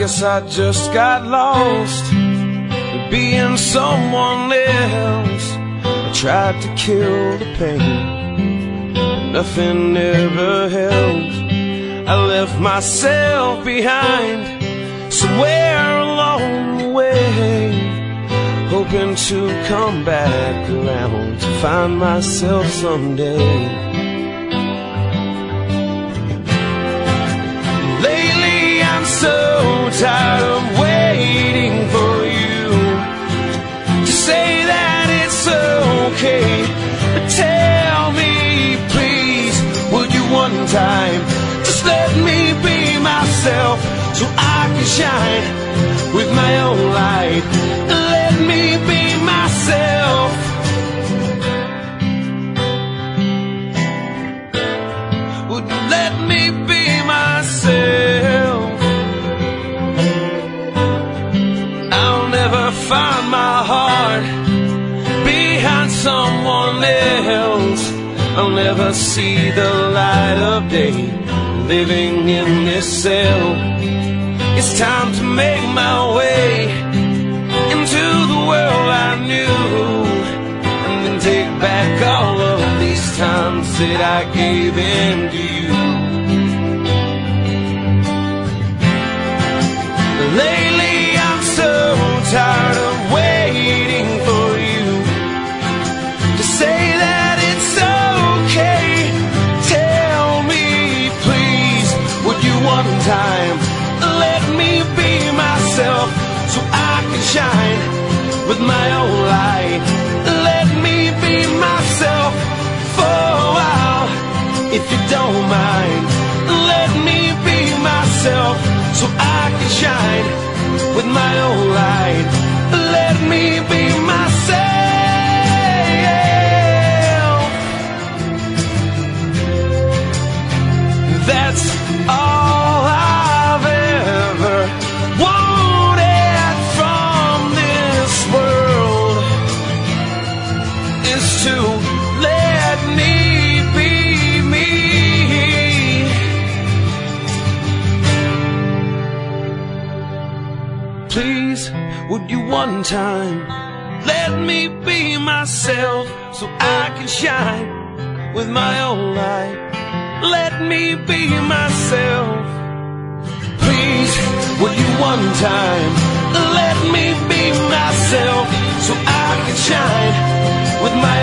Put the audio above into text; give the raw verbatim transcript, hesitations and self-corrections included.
guess I just got lost being someone else. I tried to kill the pain, nothing ever helped. I left myself behind somewhere along the way, hoping to come back around to find myself someday. Lately I'm so tired of waiting for you to say that it's okay. But tell me, please, would you one time just let me be myself so I can shine with my own light? Let me be myself. Would you let me be myself? I'll never find my heart behind someone else. I'll never see the light of day living in this cell. It's time to make my way into the world I knew, and then take back all of these times that I gave in to you. Lately I'm so tired of waiting for you to say that it's okay. Tell me, please, would you one time let me be myself so I can shine with my own light? Let me be myself for a while, if you don't mind. Let me be myself so I can shine with my own light. Let me be myself. That's all I've ever wanted from this world, is to let me be me. Please, would you one time let me be myself so I can shine with my own light? Let me be myself. Please, would you one time let me be myself so I can shine with my